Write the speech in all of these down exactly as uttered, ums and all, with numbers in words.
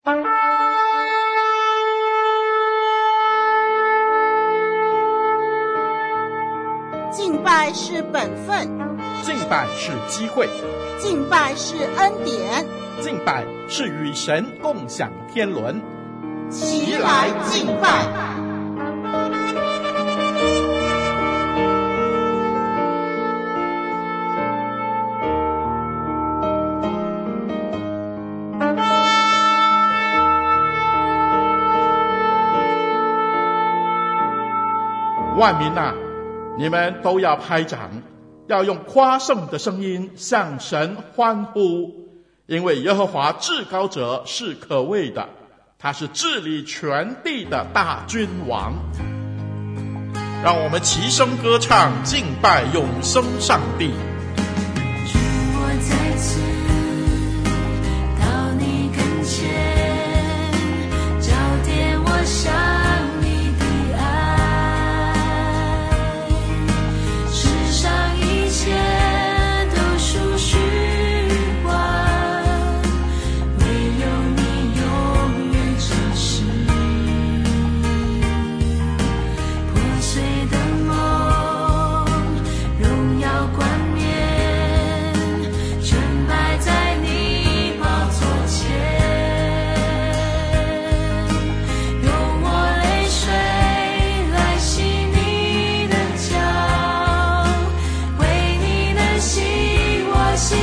敬拜是本分， 敬拜是机会， 敬拜是恩典， 敬拜是与神共享天伦。 齐来敬拜。 万民啊，你们都要拍掌，要用夸胜的声音向神欢呼，因为耶和华至高者是可畏的，他是治理全地的大君王。让我们齐声歌唱，敬拜永生上帝。 主，我再次到你跟前，焦点我向你的爱，世上一切都属虚幻，唯有你永远真实。破碎的梦，荣耀冠冕，全摆在你宝座前，用我泪水来洗你的脚，为你能洗我心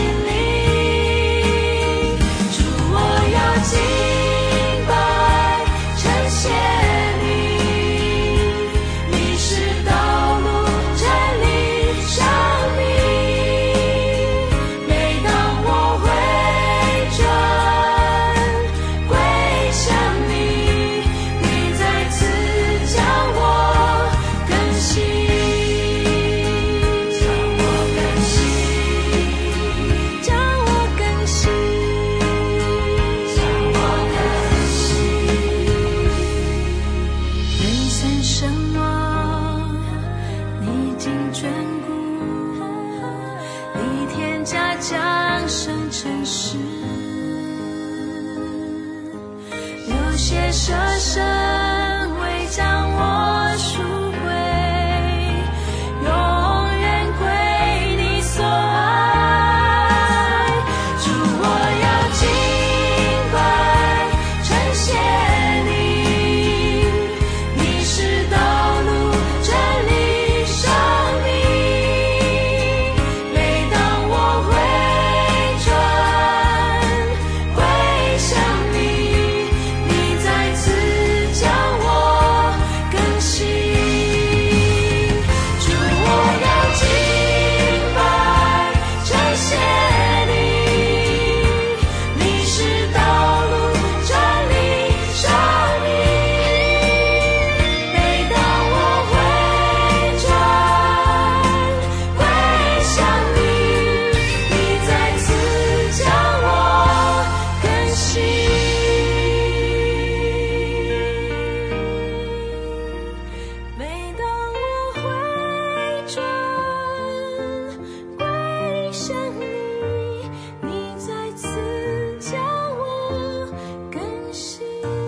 灵。主，我要敬拜称谢你，你是道路真理生命。每当我回转归向你，你再次将我更新，将我更新，将我更新，将我更新。人生身亡，历经眷顾，历天家降生成世，流血舍身为将我赎回，永远归你所爱。主，我要敬拜称谢你，你是道路真理生命。每当我回转归向你，你再次将我更新。主，我要敬拜称谢你，你是道路真理生命。每当我回转归向你，你再次将我更新。每当我回转归向你，你再次将我更新。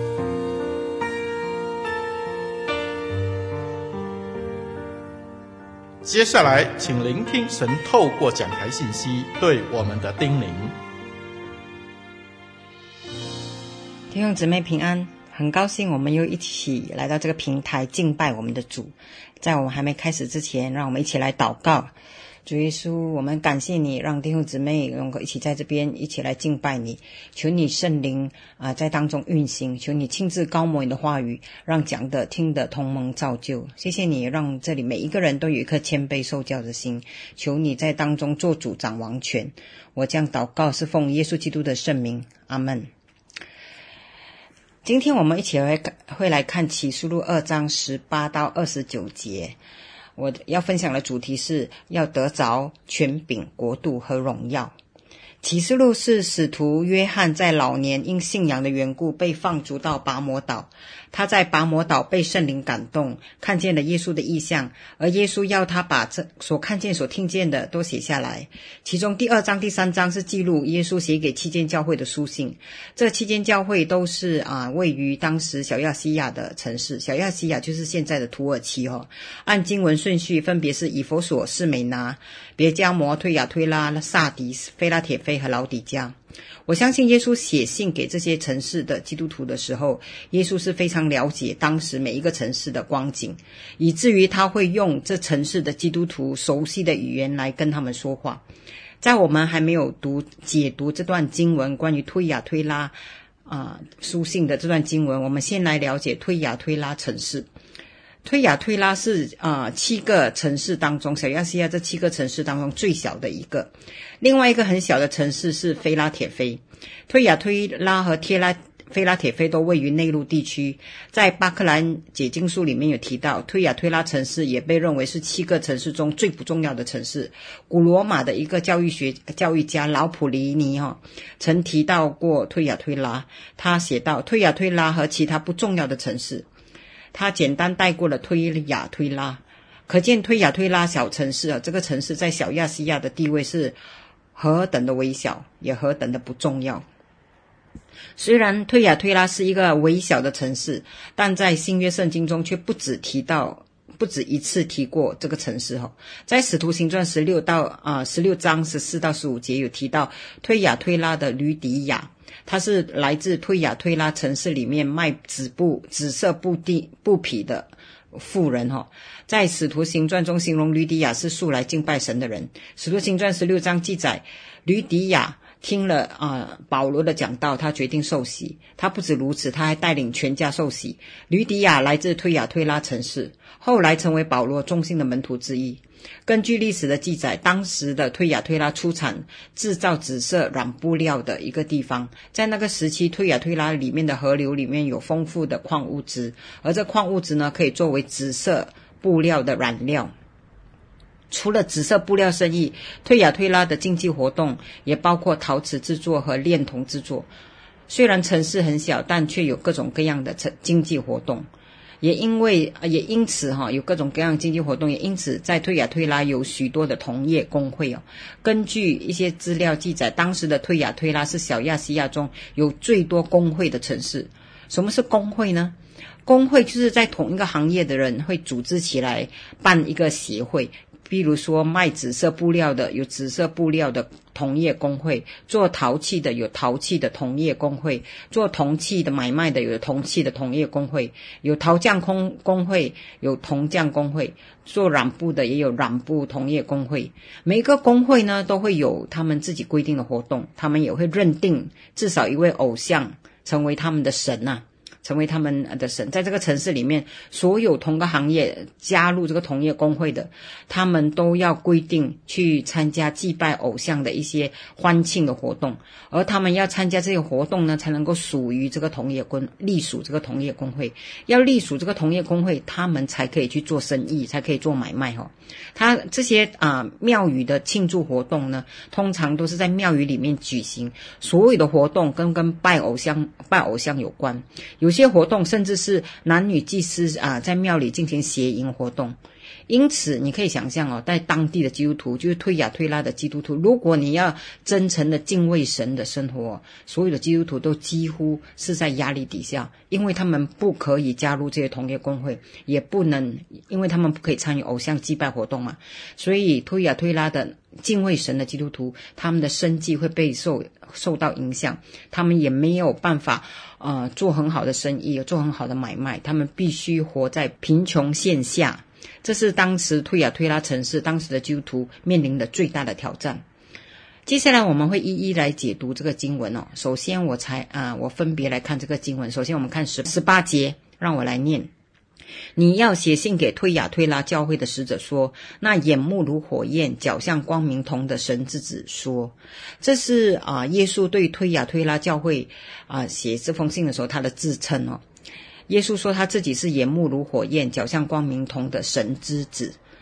接下来请聆听神透过讲台信息对我们的叮咛。 弟兄姊妹平安，很高兴我们又一起来到这个平台敬拜我们的主。在我们还没开始之前，让我们一起来祷告。主耶稣，我们感谢你，让弟兄姊妹能够一起在这边一起来敬拜你。求你圣灵啊、呃、在当中运行，求你亲自高摩你的话语，让讲的听的同蒙造就。谢谢你，让这里每一个人都有一颗谦卑受教的心。求你在当中做主掌王权。我将祷告是奉耶稣基督的圣名，阿们。今天我们一起来会来看启示录二章十八到二十九节。我要分享的主题是要得着权柄、国度和荣耀。 启示录是使徒约翰在老年因信仰的缘故被放逐到拔摩岛，他在拔摩岛被圣灵感动，看见了耶稣的异象，而耶稣要他把这所看见所听见的都写下来。其中第二章第三章是记录耶稣写给七间教会的书信，这七间教会都是啊位于当时小亚细亚的城市，小亚细亚就是现在的土耳其哦。按经文顺序分别是以弗所、士美拿、别迦摩、推雅推拉、萨迪斯、菲拉铁菲和老底嘉。我相信耶稣写信给这些城市的基督徒的时候，耶稣是非常了解当时每一个城市的光景，以至于他会用这城市的基督徒熟悉的语言来跟他们说话。在我们还没有读解读这段经文关于推雅推拉啊、呃、书信的这段经文，我们先来了解推雅推拉城市。推雅推拉是啊、呃、七个城市当中，小亚细亚这七个城市当中最小的一个。另外一个很小的城市是菲拉铁菲。推雅推拉和贴拉菲拉铁菲都位于内陆地区。在巴克兰解经书里面有提到，推雅推拉城市也被认为是七个城市中最不重要的城市。古罗马的一个教育学教育家老普利尼哈、哦、曾提到过推雅推拉，他写道推雅推拉和其他不重要的城市。他简单带过了推雅推拉，可见推雅推拉小城市啊，这个城市在小亚细亚的地位是何等的微小，也何等的不重要。虽然推雅推拉是一个微小的城市，但在新约圣经中却不止提到不止一次提过这个城市哈。在使徒行传十六到啊十六章十四到十五节有提到推雅推拉的吕底亚，他是来自推雅推拉城市里面卖紫布紫色布地布匹的妇人哈。在使徒行传中形容吕底亚是素来敬拜神的人。使徒行传十六章记载，吕底亚听了啊、呃、保罗的讲道，他决定受洗。他不止如此，他还带领全家受洗。吕底亚来自推雅推拉城市，后来成为保罗忠心的门徒之一。根据历史的记载，当时的推雅推拉出产制造紫色染布料的一个地方。在那个时期，推雅推拉里面的河流里面有丰富的矿物质，而这矿物质呢，可以作为紫色布料的染料。除了紫色布料生意，推雅推拉的经济活动也包括陶瓷制作和炼铜制作。虽然城市很小，但却有各种各样的经济活动。也因为也因此哈、哦、有各种各样的经济活动，也因此在推雅推拉有许多的同业工会哦。根据一些资料记载，当时的推雅推拉是小亚细亚中有最多工会的城市。什么是工会呢？工会就是在同一个行业的人会组织起来办一个协会。比如说卖紫色布料的有紫色布料的同业工会，做陶器的有陶器的同业工会，做铜器的买卖的有铜器的同业工会，有陶匠工工会，有铜匠工会，做染布的也有染布同业工会。每一个工会呢都会有他们自己规定的活动，他们也会认定至少一位偶像成为他们的神啊，成为他们的神。在这个城市里面，所有同个行业加入这个同业工会的，他们都要规定去参加祭拜偶像的一些欢庆的活动，而他们要参加这些活动呢，才能够属于这个同业工，隶属这个同业工会。要隶属这个同业工会，他们才可以去做生意，才可以做买卖哈。他这些啊、呃、庙宇的庆祝活动呢，通常都是在庙宇里面举行，所有的活动跟跟拜偶像拜偶像有关。有些活动甚至是男女祭司啊在庙里进行邪淫活动。因此你可以想象哦，在当地的基督徒，就是推雅推拉的基督徒，如果你要真诚的敬畏神的生活，所有的基督徒都几乎是在压力底下，因为他们不可以加入这些同业工会，也不能，因为他们不可以参与偶像祭拜活动嘛，所以推雅推拉的敬畏神的基督徒，他们的生计会被受受到影响，他们也没有办法呃做很好的生意，做很好的买卖，他们必须活在贫穷线下。这是当时推雅推拉城市当时的基督徒面临的最大的挑战。接下来我们会一一来解读这个经文哦。首先我才啊、呃，我分别来看这个经文。首先我们看十十八节，让我来念。你要写信给推雅推拉教会的使者说，那眼目如火焰，脚像光明铜的神之子说。这是啊、呃，耶稣对推雅推拉教会啊、呃、写这封信的时候他的自称哦。耶稣说他自己是眼目如火焰，脚像光明铜的神之子。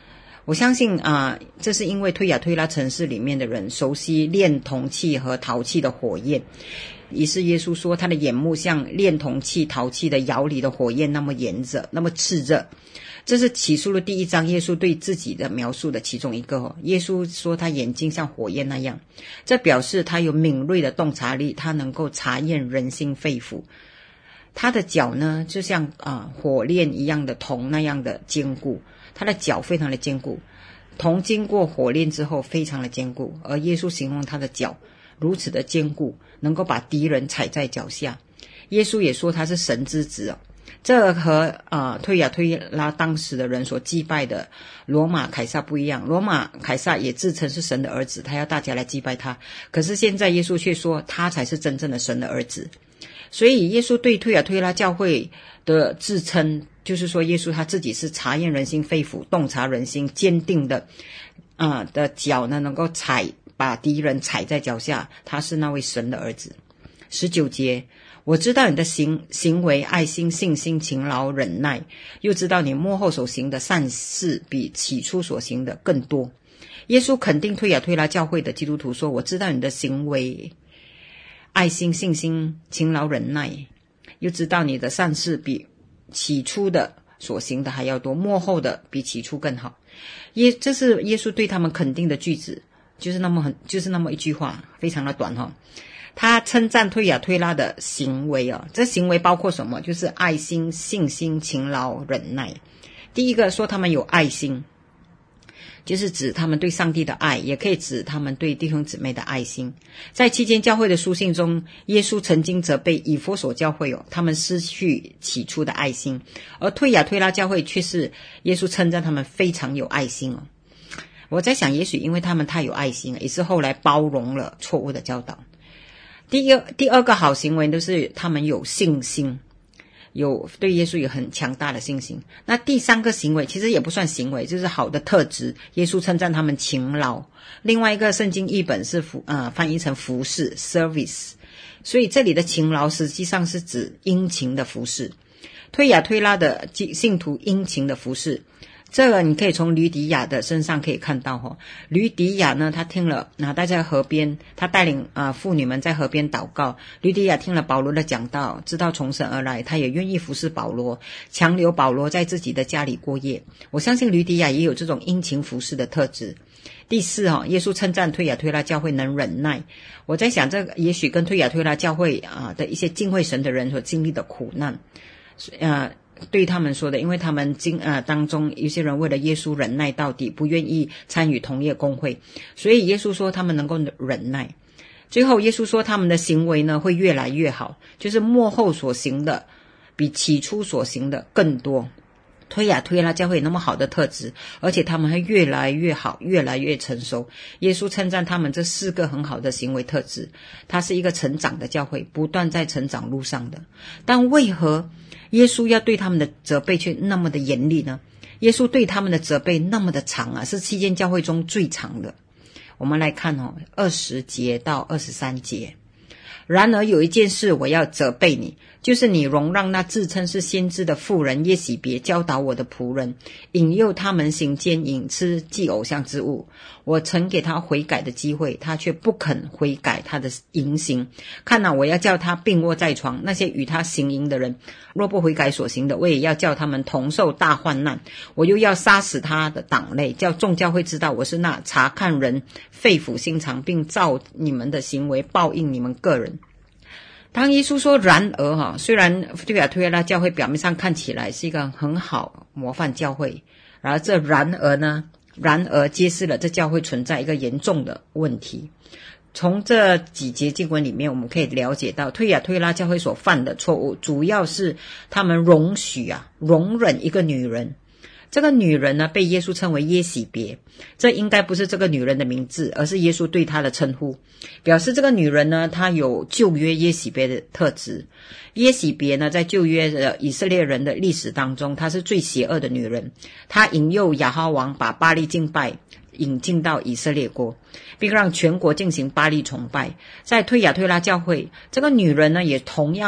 我相信啊、呃，这是因为推雅推拉城市里面的人熟悉炼铜器和陶器的火焰，于是耶稣说他的眼目像炼铜器陶器的窑里的火焰那么炎热，那么炽热。这是启示录第一章耶稣对自己的描述的其中一个、哦、耶稣说他眼睛像火焰那样，这表示他有敏锐的洞察力，他能够查验人心肺腑。他的脚呢就像啊、呃、火炼一样的铜那样的坚固，他的脚非常的坚固，铜经过火炼之后非常的坚固，而耶稣形容他的脚如此的坚固，能够把敌人踩在脚下。耶稣也说他是神之子哦，这和呃推雅推拉当时的人所祭拜的罗马凯撒不一样。罗马凯撒也自称是神的儿子，他要大家来祭拜他，可是现在耶稣却说他才是真正的神的儿子。所以耶稣对推雅推拉教会的自称，就是说耶稣他自己是察验人心肺腑，洞察人心，坚定的啊、呃、的脚呢能够踩把敌人踩在脚下，他是那位神的儿子。十九节，我知道你的行行为爱心信心勤劳忍耐，又知道你末后所行的善事比起初所行的更多。耶稣肯定推雅推拉教会的基督徒说，我知道你的行为爱心信心勤劳忍耐，又知道你的善事比起初的所行的还要多，末后的比起初更好。耶这是耶稣对他们肯定的句子，就是那么很就是那么一句话，非常的短哈、哦。他称赞推雅推拉的行为啊，这行为包括什么？就是爱心信心勤劳忍耐。第一个说他们有爱心，就是指他们对上帝的爱，也可以指他们对弟兄姊妹的爱心。在期间教会的书信中，耶稣曾经责备以弗所教会哦，他们失去起初的爱心，而推雅推拉教会却是耶稣称赞他们非常有爱心哦。我在想，也许因为他们太有爱心了，也是后来包容了错误的教导。第二第二个好行为都是他们有信心，有对耶稣有很强大的信心。那第三个行为其实也不算行为，就是好的特质。耶稣称赞他们勤劳。另外一个圣经译本是服呃翻译成服侍 service， 所以这里的勤劳实际上是指殷勤的服侍。推雅推拉的信徒殷勤的服侍，这个你可以从吕底亚的身上可以看到哈、哦。吕底亚呢，他听了，那待在河边，他带领啊、呃、妇女们在河边祷告。吕底亚听了保罗的讲道，知道从神而来，他也愿意服侍保罗，强留保罗在自己的家里过夜。我相信吕底亚也有这种殷勤服侍的特质。第四哈、哦，耶稣称赞推雅推拉教会能忍耐。我在想，这个也许跟推雅推拉教会啊、呃、的一些敬畏神的人所经历的苦难，呃。对他们说的，因为他们经呃当中有些人为了耶稣忍耐到底，不愿意参与同业公会，所以耶稣说他们能够忍耐。最后耶稣说他们的行为呢会越来越好，就是末后所行的比起初所行的更多。推雅推拉教会有那么好的特质，而且他们会越来越好，越来越成熟。耶稣称赞他们这四个很好的行为特质，它是一个成长的教会，不断在成长路上的。但为何耶稣要对他们的责备却那么的严厉呢？耶稣对他们的责备那么的长啊，是七间教会中最长的。我们来看哦，二十节到二十三节。然而有一件事我要责备你，就是你容让那自称是先知的妇人耶洗别教导我的仆人，引诱他们行奸淫，吃祭偶像之物。我曾给他悔改的机会，他却不肯悔改他的淫行。看哪，我要叫他病卧在床，那些与他行淫的人若不悔改所行的，我也要叫他们同受大患难。我又要杀死他的党类，叫众教会知道我是那查看人肺腑心肠，并照你们的行为报应你们个人。当耶稣说然而哈，虽然推雅推拉教会表面上看起来是一个很好模范教会，然而这然而呢，然而揭示了这教会存在一个严重的问题。从这几节经文里面，我们可以了解到推雅推拉教会所犯的错误，主要是他们容许啊容忍一个女人。这个女人呢，被耶稣称为耶洗别，这应该不是这个女人的名字，而是耶稣对她的称呼，表示这个女人呢，她有旧约耶洗别的特质。耶洗别呢，在旧约的以色列人的历史当中，她是最邪恶的女人，她引诱亚哈王把巴力敬拜引进到以色列国，并让全国进行巴力崇拜。在推雅推拉教会，这个女人呢，也同样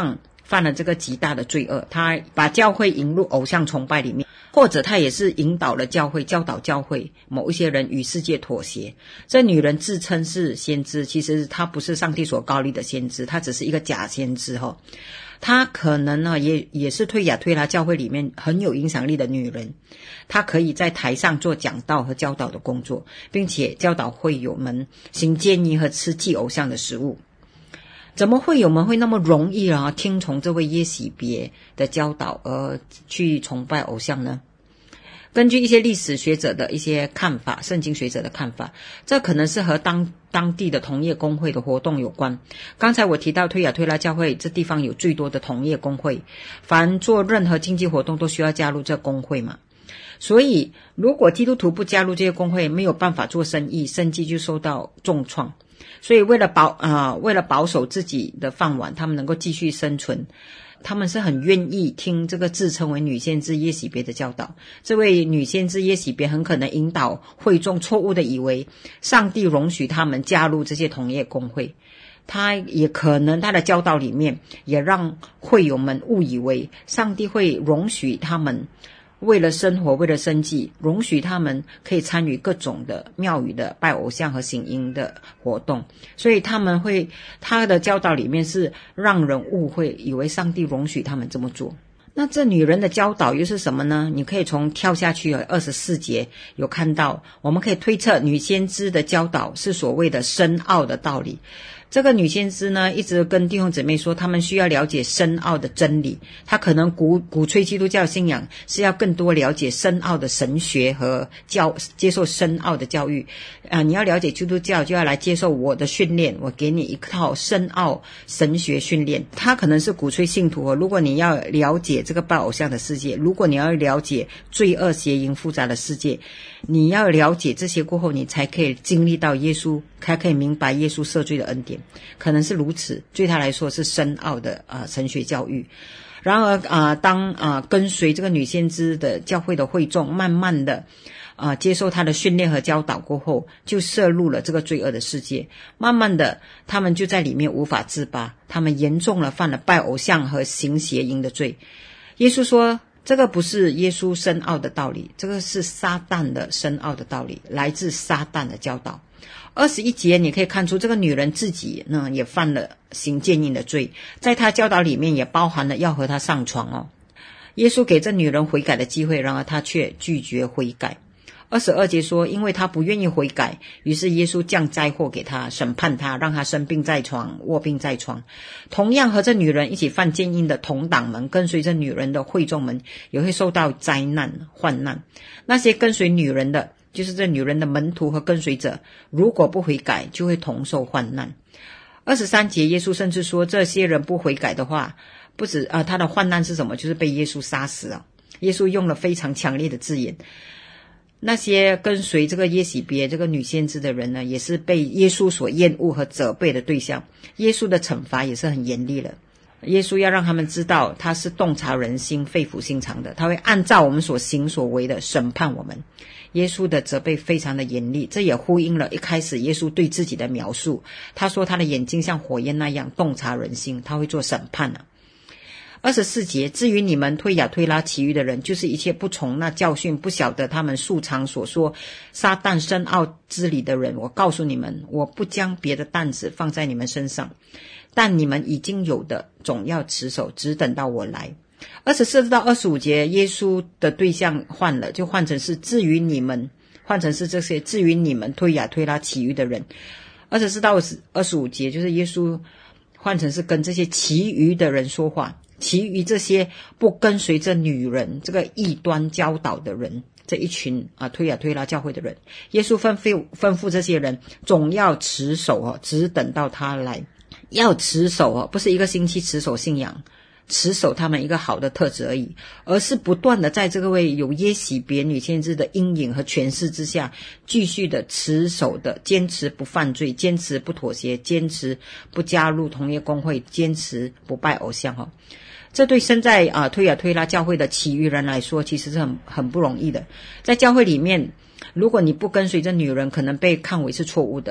犯了这个极大的罪恶，他把教会引入偶像崇拜里面，或者他也是引导了教会，教导教会某一些人与世界妥协。这女人自称是先知，其实她不是上帝所膏立的先知，她只是一个假先知哈。她可能呢也也是推雅推拉教会里面很有影响力的女人，她可以在台上做讲道和教导的工作，并且教导会友们行奸淫和吃祭偶像的食物。怎么会友们会那么容易啊听从这位耶洗别的教导而去崇拜偶像呢？根据一些历史学者的一些看法，圣经学者的看法，这可能是和当当地的同业公会的活动有关。刚才我提到推雅推拉教会这地方有最多的同业公会，凡做任何经济活动都需要加入这公会嘛。所以如果基督徒不加入这些公会，没有办法做生意，生计就受到重创。所以为了保啊、呃，为了保守自己的饭碗，他们能够继续生存，他们是很愿意听这个自称为女先知耶洗别的教导。这位女先知耶洗别很可能引导会众错误的以为上帝容许他们加入这些同业公会，他也可能他的教导里面也让会友们误以为上帝会容许他们为了生活，为了生计，容许他们可以参与各种的庙宇的拜偶像和行淫的活动。所以他们会，他的教导里面是让人误会，以为上帝容许他们这么做。那这女人的教导又是什么呢？你可以从跳下去二十四节有看到，我们可以推测女先知的教导是所谓的深奥的道理。这个女先知呢，一直跟弟兄姊妹说，他们需要了解深奥的真理。她可能鼓鼓吹基督教信仰是要更多了解深奥的神学和教，接受深奥的教育。啊、呃，你要了解基督教，就要来接受我的训练，我给你一套深奥神学训练。她可能是鼓吹信徒，如果你要了解这个拜偶像的世界，如果你要了解罪恶邪淫复杂的世界，你要了解这些过后，你才可以经历到耶稣，才可以明白耶稣赦罪的恩典。可能是如此，对他来说是深奥的啊、呃、神学教育。然而啊、呃，当啊、呃、跟随这个女先知的教会的会众，慢慢的啊、呃、接受她的训练和教导过后，就涉入了这个罪恶的世界。慢慢的，他们就在里面无法自拔，他们严重了犯了拜偶像和行邪淫的罪。耶稣说，这个不是耶稣深奥的道理，这个是撒旦的深奥的道理，来自撒旦的教导。二十一节你可以看出，这个女人自己呢也犯了行奸淫的罪，在她教导里面也包含了要和她上床哦。耶稣给这女人悔改的机会，然而她却拒绝悔改。二十二节说，因为她不愿意悔改，于是耶稣降灾祸给她，审判她，让她生病在床，卧病在床。同样和这女人一起犯奸淫的同党们，跟随着女人的会众们也会受到灾难患难。那些跟随女人的，就是这女人的门徒和跟随者，如果不悔改，就会同受患难。二十三节耶稣甚至说，这些人不悔改的话，不止啊、呃，他的患难是什么？就是被耶稣杀死啊！耶稣用了非常强烈的字眼。那些跟随这个耶洗别这个女先知的人呢，也是被耶稣所厌恶和责备的对象。耶稣的惩罚也是很严厉的。耶稣要让他们知道，他是洞察人心、肺腑心肠的，他会按照我们所行所为的审判我们。耶稣的责备非常的严厉，这也呼应了一开始耶稣对自己的描述。他说他的眼睛像火焰那样洞察人心，他会做审判啊。二十四节，至于你们推雅推拉其余的人，就是一切不从那教训，不晓得他们素常所说撒旦深奥之理的人，我告诉你们，我不将别的担子放在你们身上，但你们已经有的总要持守，只等到我来。二十四到二十五节，耶稣的对象换了，就换成是至于你们，换成是这些至于你们推雅推拉其余的人。二十四到二十五节，就是耶稣换成是跟这些其余的人说话，其余这些不跟随这女人这个异端教导的人，这一群啊推雅推拉教会的人，耶稣吩咐吩咐这些人总要持守哦，只等到他来。要持守哦，不是一个星期持守信仰，持守他们一个好的特质而已，而是不断的在这个位有耶洗别女先知的阴影和权势之下，继续的持守的坚持不犯罪，坚持不妥协，坚持不加入同业公会，坚持不拜偶像哦。这对身在啊推雅推拉教会的其余人来说，其实是很很不容易的。在教会里面，如果你不跟随这女人，可能被看为是错误的。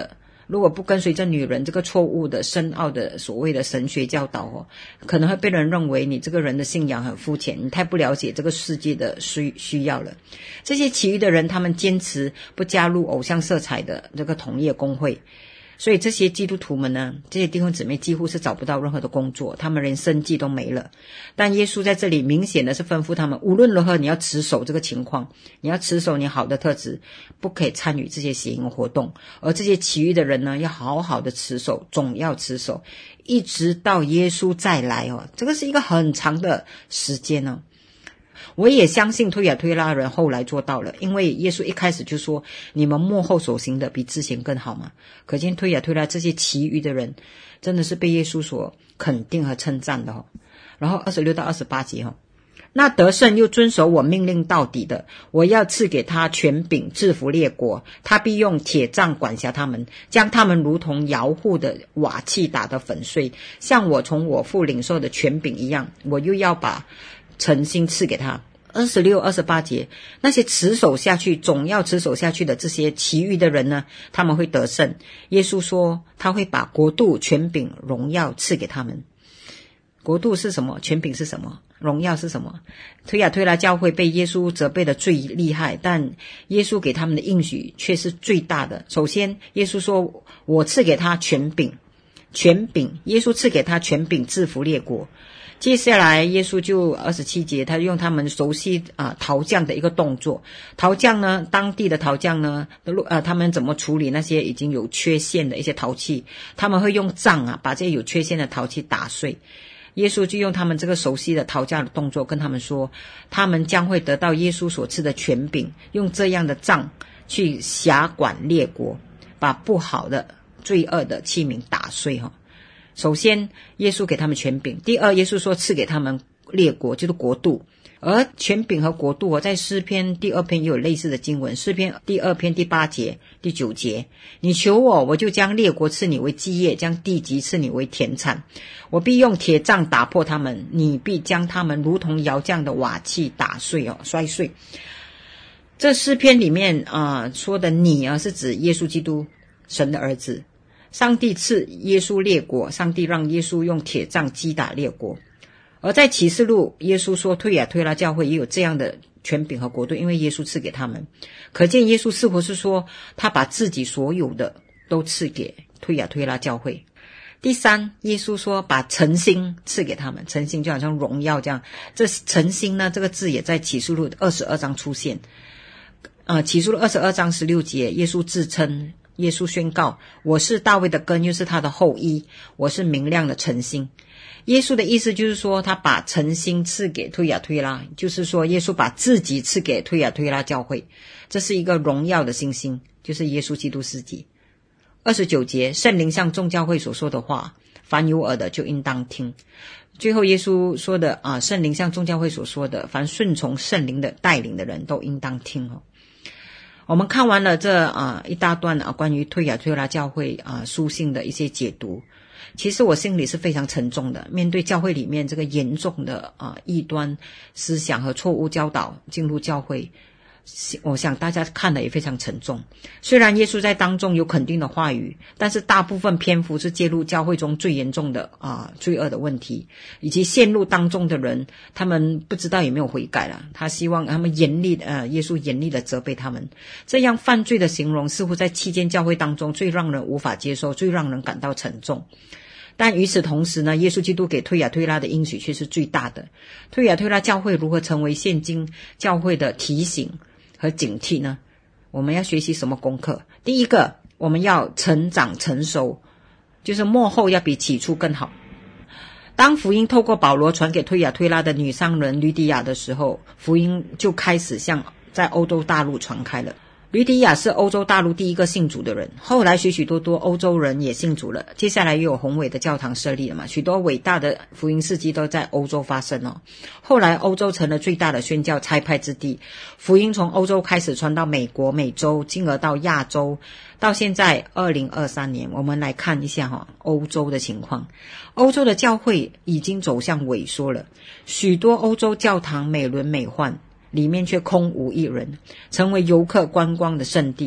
如果不跟随这女人这个错误的深奥的所谓的神学教导哦，可能会被人认为你这个人的信仰很肤浅，你太不了解这个世界的需需要了。这些其余的人，他们坚持不加入偶像色彩的这个同业工会，所以这些基督徒们呢，这些弟兄姊妹几乎是找不到任何的工作，他们连生计都没了。但耶稣在这里明显的是吩咐他们，无论如何你要持守这个情况，你要持守你好的特质，不可以参与这些邪淫活动。而这些其余的人呢，要好好的持守，总要持守，一直到耶稣再来哦，这个是一个很长的时间呢、哦。我也相信推雅推拉人后来做到了，因为耶稣一开始就说你们末后所行的比之前更好嘛。可见推雅推拉这些其余的人真的是被耶稣所肯定和称赞的哦。然后二十六到二十八节哦，那得胜又遵守我命令到底的，我要赐给他权柄制服列国，他必用铁杖管辖他们，将他们如同窑户的瓦器打得粉碎，像我从我父领受的权柄一样，我又要把诚心赐给他。二十六、二十八节，那些持守下去，总要持守下去的这些其余的人呢，他们会得胜。耶稣说他会把国度、权柄、荣耀赐给他们。国度是什么？权柄是什么？荣耀是什么？推雅推拉教会被耶稣责备的最厉害，但耶稣给他们的应许却是最大的。首先，耶稣说我赐给他权柄，权柄，耶稣赐给他权柄制服列国。接下来耶稣就二十七节，他用他们熟悉啊陶匠的一个动作。陶匠呢，当地的陶匠呢，呃，他们怎么处理那些已经有缺陷的一些陶器？他们会用杖啊，把这些有缺陷的陶器打碎。耶稣就用他们这个熟悉的陶匠的动作跟他们说，他们将会得到耶稣所赐的权柄，用这样的杖去辖管列国，把不好的罪恶的器皿打碎哈。首先耶稣给他们权柄，第二耶稣说赐给他们列国，就是国度。而权柄和国度在诗篇第二篇也有类似的经文，诗篇第二篇第八节第九节，你求我，我就将列国赐你为基业，将地级赐你为田产，我必用铁杖打破他们，你必将他们如同窑匠的瓦器打碎哦，摔碎。这诗篇里面啊、呃、说的你啊，是指耶稣基督，神的儿子。上帝赐耶稣列国，上帝让耶稣用铁杖击打列国。而在启示录，耶稣说推雅推拉教会也有这样的权柄和国度，因为耶稣赐给他们。可见耶稣似乎是说他把自己所有的都赐给推雅推拉教会。第三，耶稣说把诚心赐给他们，诚心就好像荣耀这样。这诚心呢，这个字也在启示录二十二章出现。呃，启示录二十二章十六节，耶稣自称，耶稣宣告，我是大卫的根，又是他的后裔，我是明亮的晨星。耶稣的意思就是说，他把晨星赐给推雅推拉，就是说耶稣把自己赐给推雅推拉教会，这是一个荣耀的星星，就是耶稣基督自己。二十九节，圣灵向众教会所说的话，凡有耳的就应当听。最后耶稣说的啊，圣灵向众教会所说的，凡顺从圣灵的带领的人都应当听哦。我们看完了这啊一大段啊关于推雅推拉教会啊书信的一些解读，其实我心里是非常沉重的。面对教会里面这个严重的啊异端思想和错误教导进入教会，我想大家看的也非常沉重。虽然耶稣在当中有肯定的话语，但是大部分篇幅是揭露教会中最严重的啊罪恶的问题，以及陷入当中的人，他们不知道有没有悔改了。他希望他们严厉呃耶稣严厉的责备他们。这样犯罪的形容似乎在期间教会当中最让人无法接受，最让人感到沉重。但与此同时呢，耶稣基督给推雅推拉的应许却是最大的。推雅推拉教会如何成为现今教会的提醒和警惕呢？我们要学习什么功课？第一个，我们要成长成熟，就是末后要比起初更好。当福音透过保罗传给推雅推拉的女商人吕底亚的时候，福音就开始向在欧洲大陆传开了。吕底亚是欧洲大陆第一个信主的人，后来许许多多欧洲人也信主了，接下来又有宏伟的教堂设立了嘛，许多伟大的福音事迹都在欧洲发生哦。后来欧洲成了最大的宣教差派之地，福音从欧洲开始传到美国、美洲，进而到亚洲，到现在二零二三年，我们来看一下哈欧洲的情况。欧洲的教会已经走向萎缩了，许多欧洲教堂美轮美奂，里面却空无一人，成为游客观光的圣地。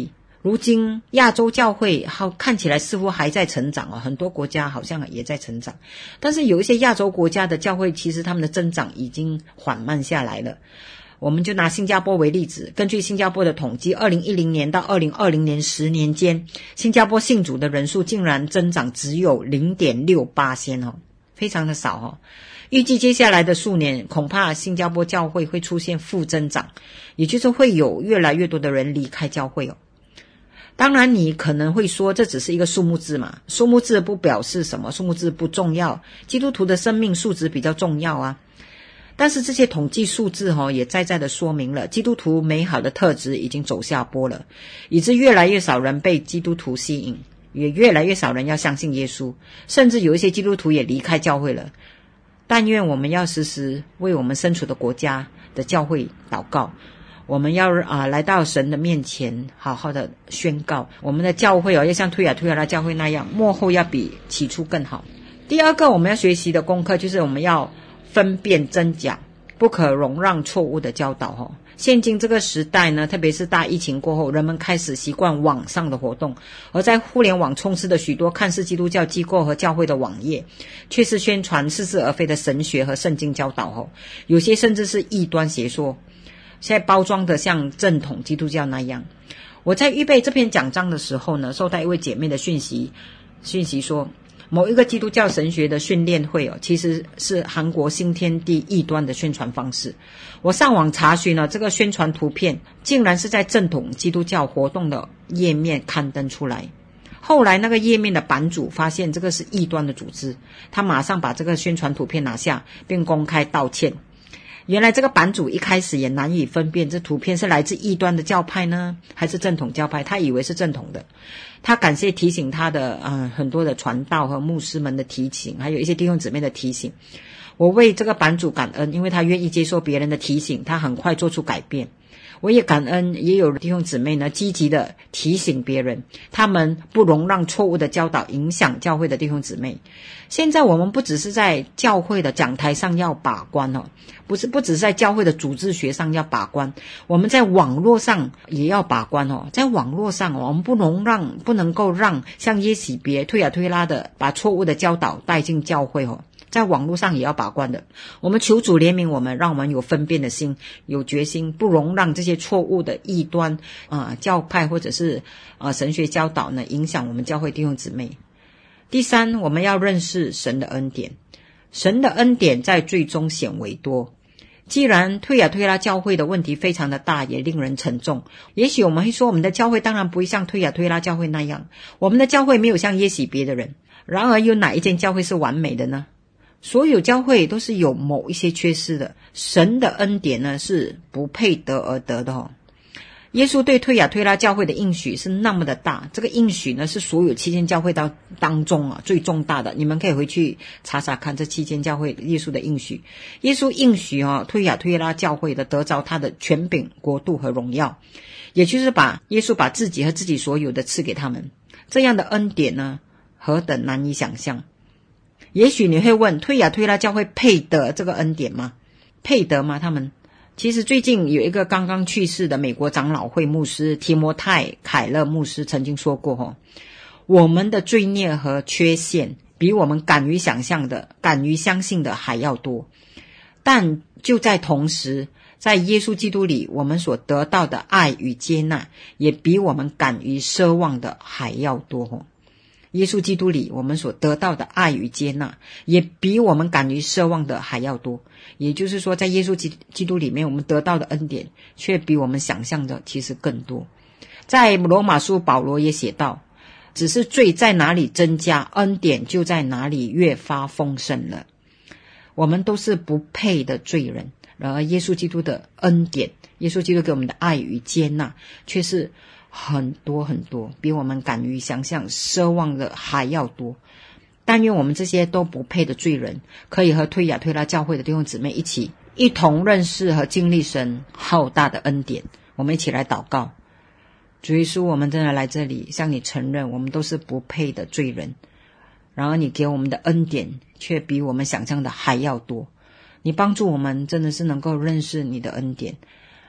如今亚洲教会好看起来似乎还在成长哦，很多国家好像也在成长，但是有一些亚洲国家的教会其实他们的增长已经缓慢下来了。我们就拿新加坡为例子，根据新加坡的统计，二零一零年到二零二零年十年间，新加坡信主的人数竟然增长只有 零点六八 哦，非常的少哦。预计接下来的数年，恐怕新加坡教会会出现负增长，也就是会有越来越多的人离开教会哦。当然你可能会说这只是一个数目字嘛，数目字不表示什么，数目字不重要，基督徒的生命数值比较重要啊。但是这些统计数字哦，也再再的说明了基督徒美好的特质已经走下坡了，以致越来越少人被基督徒吸引，也越来越少人要相信耶稣，甚至有一些基督徒也离开教会了。但愿我们要时时为我们身处的国家的教会祷告，我们要啊、呃、来到神的面前，好好的宣告我们的教会哦，要像推雅推雅拉教会那样，末后要比起初更好。第二个我们要学习的功课就是我们要分辨真假，不可容让错误的教导哦。现今这个时代呢，特别是大疫情过后，人们开始习惯网上的活动，而在互联网充斥的许多看似基督教机构和教会的网页，却是宣传似是而非的神学和圣经教导哦，有些甚至是异端邪说，现在包装的像正统基督教那样。我在预备这篇讲章的时候呢，收到一位姐妹的讯息，讯息说某一个基督教神学的训练会哦，其实是韩国新天地异端的宣传方式。我上网查询了这个宣传图片，竟然是在正统基督教活动的页面刊登出来。后来那个页面的版主发现这个是异端的组织，他马上把这个宣传图片拿下，并公开道歉。原来这个版主一开始也难以分辨这图片是来自异端的教派呢，还是正统教派，他以为是正统的。他感谢提醒他的呃很多的传道和牧师们的提醒，还有一些弟兄姊妹的提醒。我为这个版主感恩，因为他愿意接受别人的提醒，他很快做出改变。我也感恩也有弟兄姊妹呢积极的提醒别人，他们不容让错误的教导影响教会的弟兄姊妹。现在我们不只是在教会的讲台上要把关哦，不是不只是在教会的组织学上要把关，我们在网络上也要把关哦。在网络上我们不能让不能够让像耶洗别推雅推拉的把错误的教导带进教会哦，在网络上也要把关的。我们求主怜悯我们，让我们有分辨的心，有决心，不容让这些错误的异端啊、呃、教派或者是啊、呃、神学教导呢影响我们教会弟兄姊妹。第三，我们要认识神的恩典。神的恩典在最终显为多。既然推雅推拉教会的问题非常的大，也令人沉重，也许我们会说我们的教会当然不会像推雅推拉教会那样，我们的教会没有像耶洗别的人。然而有哪一间教会是完美的呢？所有教会都是有某一些缺失的，神的恩典呢是不配得而得的哦。耶稣对推雅推拉教会的应许是那么的大，这个应许呢是所有七间教会当当中啊最重大的，你们可以回去查查看这七间教会耶稣的应许。耶稣应许啊推雅推拉教会的得着他的权柄、国度和荣耀，也就是把耶稣把自己和自己所有的赐给他们。这样的恩典呢何等难以想象。也许你会问，推雅推拉教会配得这个恩典吗？配得吗？他们其实最近有一个刚刚去世的美国长老会牧师提摩太凯勒牧师曾经说过哦，我们的罪孽和缺陷比我们敢于想象的、敢于相信的还要多，但就在同时，在耶稣基督里我们所得到的爱与接纳也比我们敢于奢望的还要多哦。耶稣基督里我们所得到的爱与接纳也比我们敢于奢望的还要多，也就是说在耶稣基督里面我们得到的恩典却比我们想象的其实更多。在罗马书保罗也写道，只是罪在哪里增加，恩典就在哪里越发丰盛了。我们都是不配的罪人，然而耶稣基督的恩典，耶稣基督给我们的爱与接纳却是很多很多，比我们敢于想象奢望的还要多。但愿我们这些都不配的罪人可以和推雅推拉教会的弟兄姊妹一起一同认识和经历神浩大的恩典。我们一起来祷告。主耶稣，我们真的来这里向你承认我们都是不配的罪人，然而你给我们的恩典却比我们想象的还要多。你帮助我们真的是能够认识你的恩典，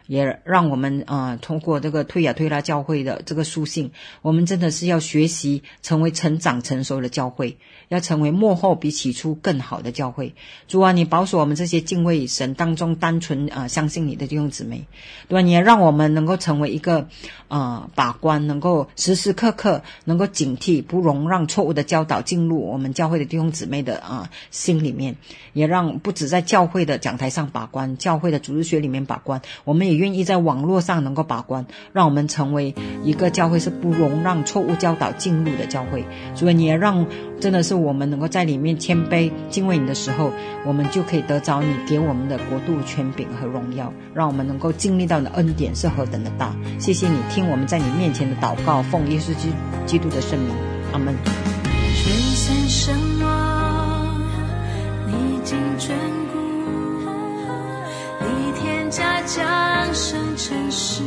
也让我们啊、呃、通过这个推雅推拉教会的这个书信，我们真的是要学习成为成长成熟的教会，要成为末后比起初更好的教会。主啊，你保守我们这些敬畏神当中单纯啊、呃、相信你的弟兄姊妹，对吧？你也让我们能够成为一个啊、呃、把关，能够时时刻刻能够警惕，不容让错误的教导进入我们教会的弟兄姊妹的啊、呃、心里面，也让不只在教会的讲台上把关，教会的主日学里面把关，我们也愿意在网络上能够把关，让我们成为一个教会是不容让错误教导进入的教会。所以你也让真的是我们能够在里面谦卑敬畏你的时候，我们就可以得着你给我们的国度权柄和荣耀，让我们能够经历到你的恩典是何等的大。谢谢你听我们在你面前的祷告，奉耶稣基督的圣名，阿们。 水散神往，历经眷顾，历天家降生尘世，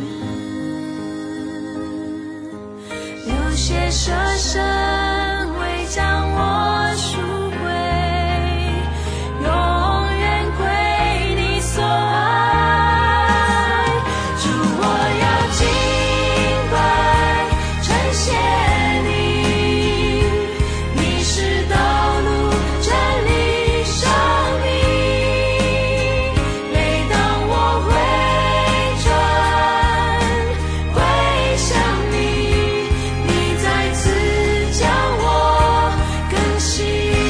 流血舍身为将我赎回，永远归你所爱。主，我要敬拜称谢你，你是道路真理生命。每当我回转归向你，你再次将我更新。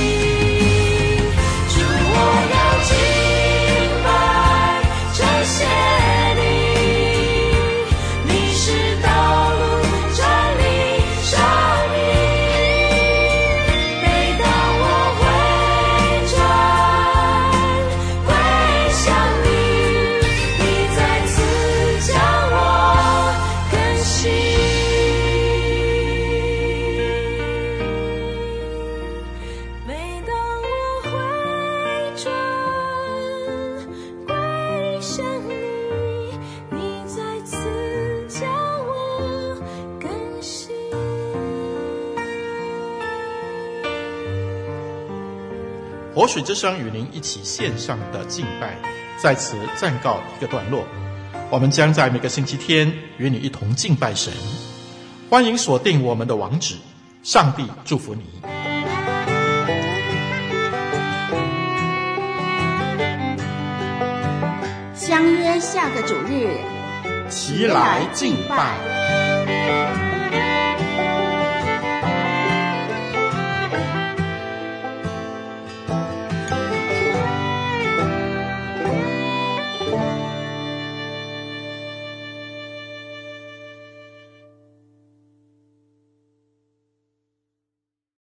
主，我要敬拜称谢你，你是道路真理生命。每当我回转归向你，你再次将我更新。每当我回转归向你，你再次将我更新。 活水之声与您一起线上的敬拜，在此暂告一个段落。我们将在每个星期天与你一同敬拜神，欢迎锁定我们的网址。上帝祝福你。 相约下个主日， 齐来敬拜。